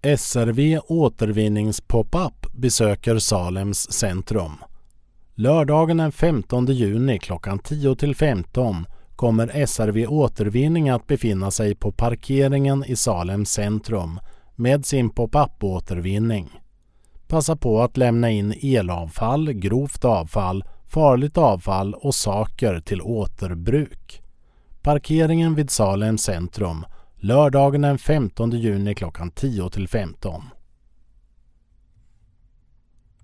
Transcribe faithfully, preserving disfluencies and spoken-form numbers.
S R V återvinnings-pop-up besöker Salems centrum. Lördagen den femtonde juni klockan tio till femton kommer S R V Återvinning att befinna sig på parkeringen i Salems centrum med sin pop-up-återvinning. Passa på att lämna in elavfall, grovt avfall, farligt avfall och saker till återbruk. Parkeringen vid Salems centrum, lördagen den femtonde juni klockan tio till femton.